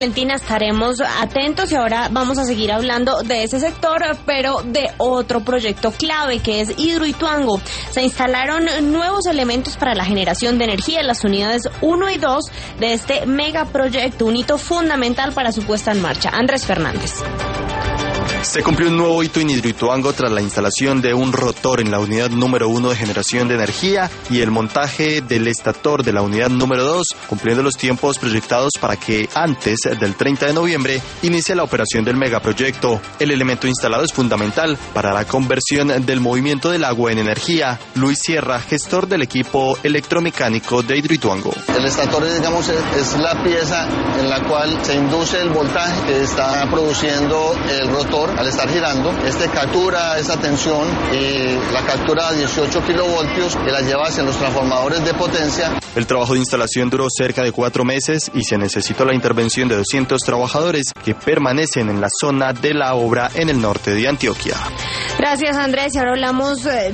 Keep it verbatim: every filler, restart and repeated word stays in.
Valentina, estaremos atentos y ahora vamos a seguir hablando de ese sector, pero de otro proyecto clave que es Hidroituango. Se instalaron nuevos elementos para la generación de energía en las unidades uno y dos de este megaproyecto, un hito fundamental para su puesta en marcha. Andrés Fernández. Se cumplió un nuevo hito en Hidroituango tras la instalación de un rotor en la unidad número uno de generación de energía y el montaje del estator de la unidad número dos, cumpliendo los tiempos proyectados para que antes del treinta de noviembre inicie la operación del megaproyecto. El elemento instalado es fundamental para la conversión del movimiento del agua en energía. Luis Sierra, gestor del equipo electromecánico de Hidroituango. El estator, digamos, es la pieza en la cual se induce el voltaje que está produciendo el rotor al estar girando. Este captura esa tensión y la captura a dieciocho kilovoltios y la lleva hacia los transformadores de potencia. El trabajo de instalación duró cerca de cuatro meses y se necesitó la intervención de doscientos trabajadores que permanecen en la zona de la obra en el norte de Antioquia. Gracias, Andrés. Y ahora hablamos